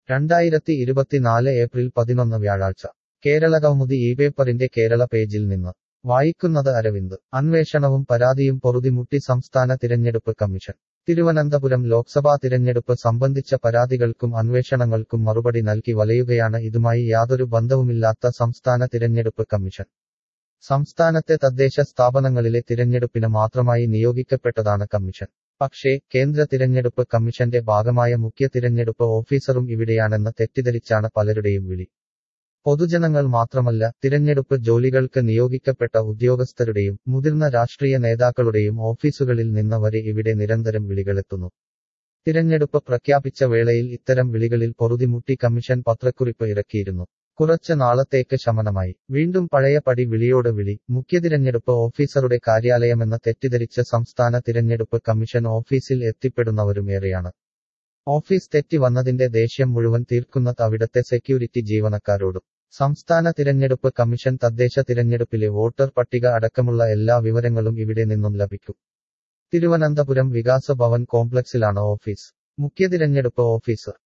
2024 April 11 വ്യാഴാഴ്ച കേരളകൗമുദി പേപ്പറിന്റെ കേരള പേജിൽ നിന്ന് വായിക്കുന്നത് അരവിന്ദ്. അന്വേഷണവും പരാതിയും പൊറുതിമുട്ടി സംസ്ഥാന തിരഞ്ഞെടുപ്പ് കമ്മീഷൻ. തിരുവനന്തപുരം ലോക്സഭാ തിരഞ്ഞെടുപ്പ് സംബന്ധിച്ച പരാതികൾക്കും അന്വേഷണങ്ങൾക്കും മറുപടി നൽകി വലയുകയാണ് ഇതുമായി യാതൊരു ബന്ധവുമില്ലാത്ത സംസ്ഥാന തിരഞ്ഞെടുപ്പ് കമ്മീഷൻ. സംസ്ഥാനത്തെ തദ്ദേശ സ്ഥാപനങ്ങളിലെ തിരഞ്ഞെടുപ്പിന് മാത്രമായി നിയോഗിക്കപ്പെട്ടതാണ് കമ്മീഷൻ. പക്ഷേ കേന്ദ്ര തിരഞ്ഞെടുപ്പ് കമ്മീഷന്റെ ഭാഗമായ മുഖ്യ തിരഞ്ഞെടുപ്പ് ഓഫീസറും ഇവിടെയാണെന്ന് തെറ്റിദ്ധരിച്ചാണ് പലരുടെയും വിളി. പൊതുജനങ്ങൾ മാത്രമല്ല, തിരഞ്ഞെടുപ്പ് ജോലികൾക്ക് നിയോഗിക്കപ്പെട്ട ഉദ്യോഗസ്ഥരുടെയും മുതിർന്ന രാഷ്ട്രീയ നേതാക്കളുടെയും ഓഫീസുകളിൽ നിന്ന് വരെ ഇവിടെ നിരന്തരം വിളികളെത്തുന്നു. തിരഞ്ഞെടുപ്പ് പ്രഖ്യാപിച്ച വേളയിൽ ഇത്തരം വിളികളിൽ പൊറുതിമുട്ടി കമ്മീഷൻ പത്രക്കുറിപ്പ് ഇറക്കിയിരുന്നു. കുറച്ച് നാളത്തേക്ക് ശമനമായി. വീണ്ടും പഴയ പടി വിളിയോട് വിളി. മുഖ്യ തിരഞ്ഞെടുപ്പ് ഓഫീസറുടെ കാര്യാലയമെന്ന് തെറ്റിദ്ധരിച്ച സംസ്ഥാന തിരഞ്ഞെടുപ്പ് കമ്മീഷൻ ഓഫീസിൽ എത്തിപ്പെടുന്നവരും ഏറെയാണ്. ഓഫീസ് തെറ്റി വന്നതിന്റെ ദേഷ്യം മുഴുവൻ തീർക്കുന്നത് അവിടത്തെ സെക്യൂരിറ്റി ജീവനക്കാരോടും. സംസ്ഥാന തിരഞ്ഞെടുപ്പ് കമ്മീഷൻ തദ്ദേശ തിരഞ്ഞെടുപ്പിലെ വോട്ടർ പട്ടിക അടക്കമുള്ള എല്ലാ വിവരങ്ങളും ഇവിടെ നിന്നും ലഭിക്കും. തിരുവനന്തപുരം വികാസ് ഭവൻ കോംപ്ലക്സിലാണ് ഓഫീസ്. മുഖ്യ തിരഞ്ഞെടുപ്പ് ഓഫീസർ